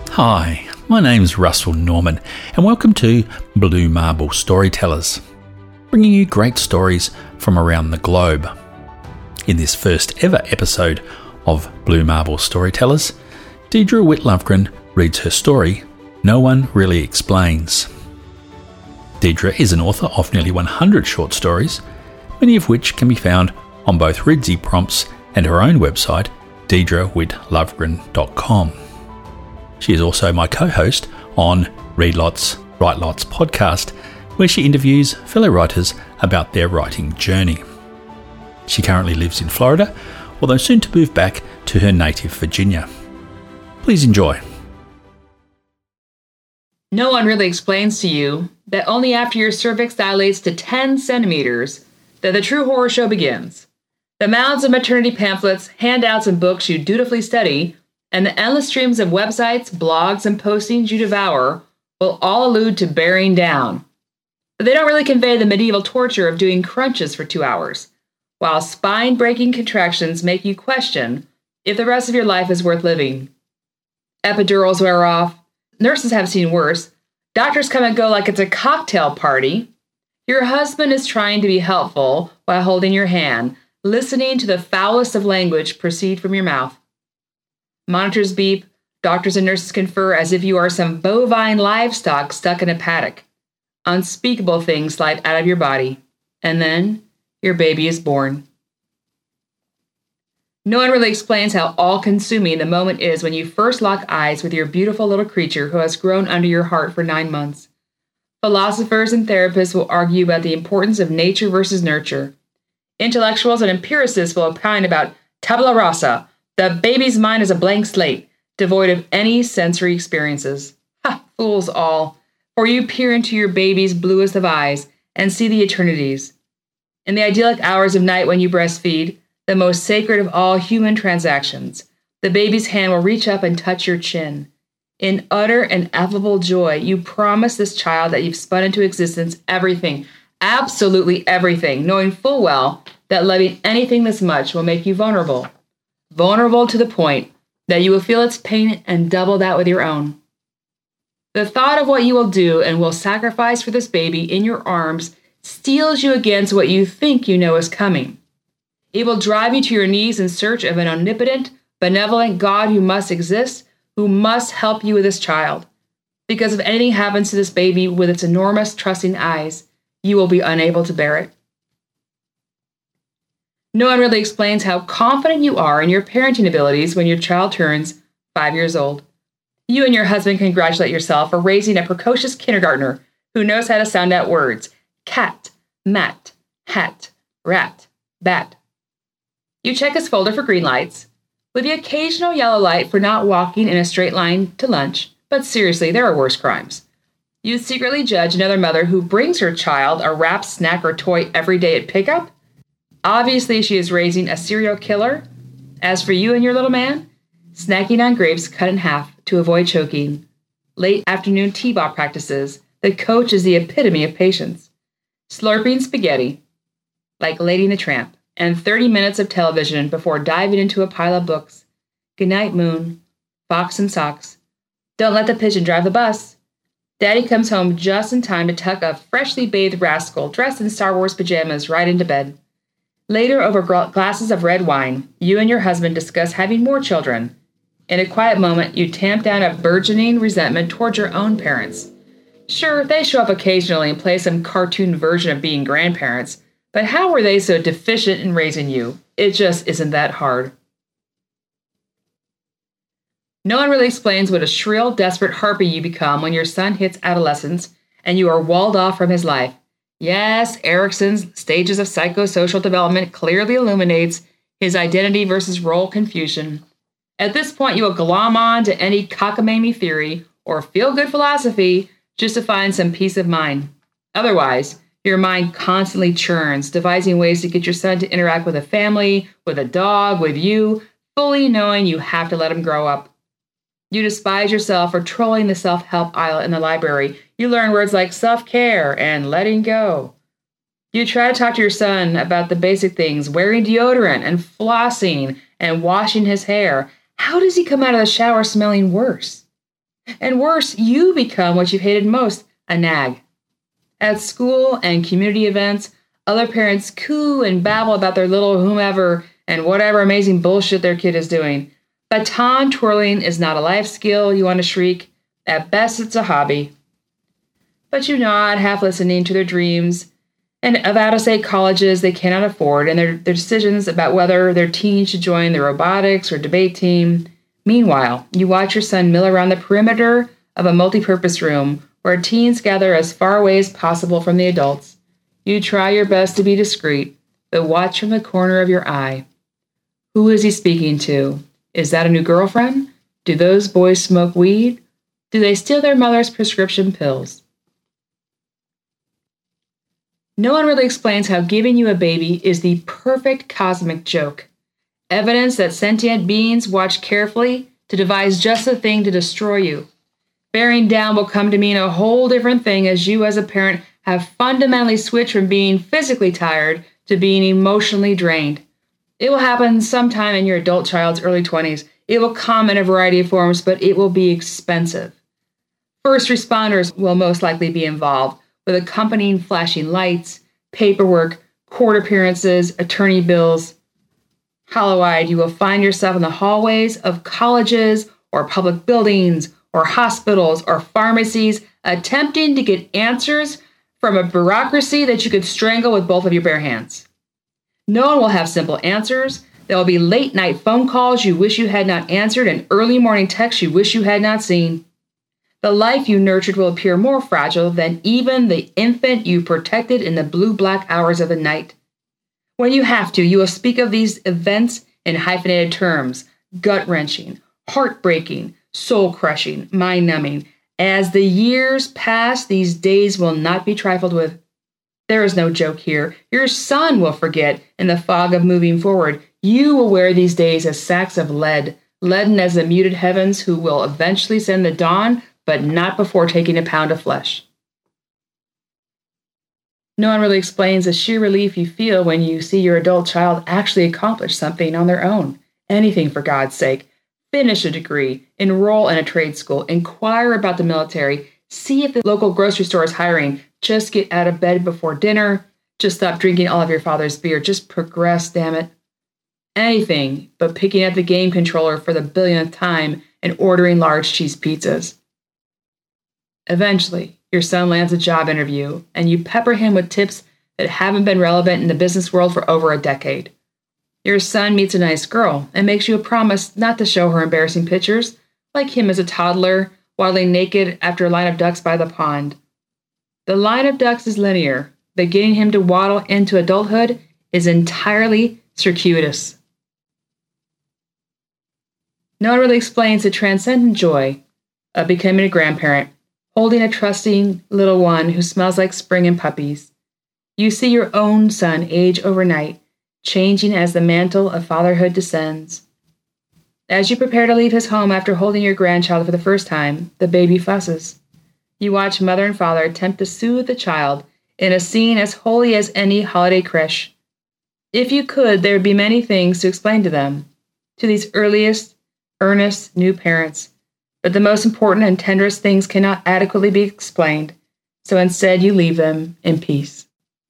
Hi, my name's Russell Norman, and welcome to Blue Marble Storytellers, bringing you great stories from around the globe. In this first ever episode of Blue Marble Storytellers, Deidre Witt-Lovegren reads her story, No One Really Explains. Deidre is an author of nearly 100 short stories, many of which can be found on both Ridsey Prompts and her own website, deidrewittlovegren.com. She is also my co-host on Read Lots, Write Lots podcast, where she interviews fellow writers about their writing journey. She currently lives in Florida, although soon to move back to her native Virginia. Please enjoy. No one really explains to you that only after your cervix dilates to 10 centimeters that the true horror show begins. The mounds of maternity pamphlets, handouts, and books you dutifully study, and the endless streams of websites, blogs, and postings you devour will all allude to bearing down. But they don't really convey the medieval torture of doing crunches for 2 hours, while spine-breaking contractions make you question if the rest of your life is worth living. Epidurals wear off. Nurses have seen worse. Doctors come and go like it's a cocktail party. Your husband is trying to be helpful while holding your hand, listening to the foulest of language proceed from your mouth. Monitors beep, doctors and nurses confer as if you are some bovine livestock stuck in a paddock. Unspeakable things slide out of your body, and then your baby is born. No one really explains how all-consuming the moment is when you first lock eyes with your beautiful little creature who has grown under your heart for 9 months. Philosophers and therapists will argue about the importance of nature versus nurture. Intellectuals and empiricists will opine about tabula rasa. The baby's mind is a blank slate, devoid of any sensory experiences. Ha! Fools all, for you peer into your baby's bluest of eyes and see the eternities. In the idyllic hours of night when you breastfeed, the most sacred of all human transactions, the baby's hand will reach up and touch your chin. In utter and ineffable joy, you promise this child that you've spun into existence everything, absolutely everything, knowing full well that loving anything this much will make you vulnerable. Vulnerable to the point that you will feel its pain and double that with your own. The thought of what you will do and will sacrifice for this baby in your arms steels you against what you think you know is coming. It will drive you to your knees in search of an omnipotent, benevolent God who must exist, who must help you with this child. Because if anything happens to this baby with its enormous, trusting eyes, you will be unable to bear it. No one really explains how confident you are in your parenting abilities when your child turns 5 years old. You and your husband congratulate yourself for raising a precocious kindergartner who knows how to sound out words: cat, mat, hat, rat, bat. You check his folder for green lights, with the occasional yellow light for not walking in a straight line to lunch, but seriously, there are worse crimes. You secretly judge another mother who brings her child a wrapped snack or toy every day at pickup. Obviously, she is raising a serial killer. As for you and your little man, snacking on grapes cut in half to avoid choking. Late afternoon t-ball practices. The coach is the epitome of patience. Slurping spaghetti, like Lady and the Tramp, and 30 minutes of television before diving into a pile of books. Goodnight, Moon. Fox and socks. Don't let the pigeon drive the bus. Daddy comes home just in time to tuck a freshly bathed rascal dressed in Star Wars pajamas right into bed. Later, over glasses of red wine, you and your husband discuss having more children. In a quiet moment, you tamp down a burgeoning resentment towards your own parents. Sure, they show up occasionally and play some cartoon version of being grandparents, but how were they so deficient in raising you? It just isn't that hard. No one really explains what a shrill, desperate harpy you become when your son hits adolescence and you are walled off from his life. Yes, Erikson's stages of psychosocial development clearly illuminates his identity versus role confusion. At this point, you will glom on to any cockamamie theory or feel-good philosophy just to find some peace of mind. Otherwise, your mind constantly churns, devising ways to get your son to interact with a family, with a dog, with you, fully knowing you have to let him grow up. You despise yourself for trolling the self-help aisle in the library. You learn words like self-care and letting go. You try to talk to your son about the basic things, wearing deodorant and flossing and washing his hair. How does he come out of the shower smelling worse? And worse, you become what you've hated most, a nag. At school and community events, other parents coo and babble about their little whomever and whatever amazing bullshit their kid is doing. Baton twirling is not a life skill you want to shriek. At best, it's a hobby. But you nod, half listening to their dreams and of out-of-state colleges they cannot afford and their decisions about whether their teen should join the robotics or debate team. Meanwhile, you watch your son mill around the perimeter of a multi-purpose room where teens gather as far away as possible from the adults. You try your best to be discreet, but watch from the corner of your eye. Who is he speaking to? Is that a new girlfriend? Do those boys smoke weed? Do they steal their mother's prescription pills? No one really explains how giving you a baby is the perfect cosmic joke. Evidence that sentient beings watch carefully to devise just the thing to destroy you. Bearing down will come to mean a whole different thing as you as a parent have fundamentally switched from being physically tired to being emotionally drained. It will happen sometime in your adult child's early 20s. It will come in a variety of forms, but it will be expensive. First responders will most likely be involved, with accompanying flashing lights, paperwork, court appearances, attorney bills. Hollow-eyed, you will find yourself in the hallways of colleges or public buildings or hospitals or pharmacies attempting to get answers from a bureaucracy that you could strangle with both of your bare hands. No one will have simple answers. There will be late-night phone calls you wish you had not answered and early morning texts you wish you had not seen. The life you nurtured will appear more fragile than even the infant you protected in the blue-black hours of the night. When you have to, you will speak of these events in hyphenated terms: gut-wrenching, heartbreaking, soul-crushing, mind-numbing. As the years pass, these days will not be trifled with. There is no joke here. Your son will forget in the fog of moving forward. You will wear these days as sacks of lead, leaden as the muted heavens who will eventually send the dawn, but not before taking a pound of flesh. No one really explains the sheer relief you feel when you see your adult child actually accomplish something on their own. Anything, for God's sake. Finish a degree, enroll in a trade school, inquire about the military, see if the local grocery store is hiring, just get out of bed before dinner, just stop drinking all of your father's beer, just progress, damn it. Anything but picking up the game controller for the billionth time and ordering large cheese pizzas. Eventually, your son lands a job interview, and you pepper him with tips that haven't been relevant in the business world for over a decade. Your son meets a nice girl and makes you a promise not to show her embarrassing pictures, like him as a toddler, waddling naked after a line of ducks by the pond. The line of ducks is linear, but getting him to waddle into adulthood is entirely circuitous. No one really explains the transcendent joy of becoming a grandparent, holding a trusting little one who smells like spring and puppies. You see your own son age overnight, changing as the mantle of fatherhood descends. As you prepare to leave his home after holding your grandchild for the first time, the baby fusses. You watch mother and father attempt to soothe the child in a scene as holy as any holiday creche. If you could, there would be many things to explain to them, to these earliest, earnest new parents. But the most important and tenderest things cannot adequately be explained, so instead you leave them in peace.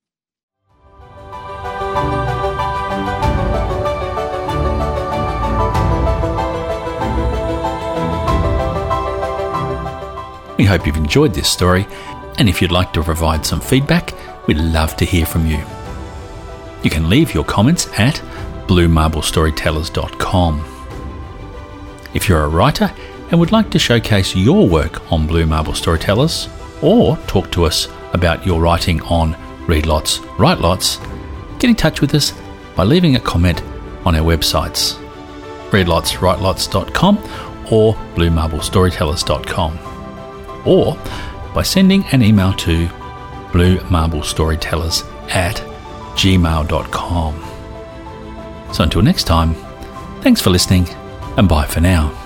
We hope you've enjoyed this story, and if you'd like to provide some feedback, we'd love to hear from you. You can leave your comments at bluemarble-storytellers.com. If you're a writer and would like to showcase your work on Blue Marble Storytellers, or talk to us about your writing on Read Lots, Write Lots, get in touch with us by leaving a comment on our websites, readlotswritelots.com or bluemarble-storytellers.com, or by sending an email to bluemarble-storytellers@gmail.com. So until next time, thanks for listening, and bye for now.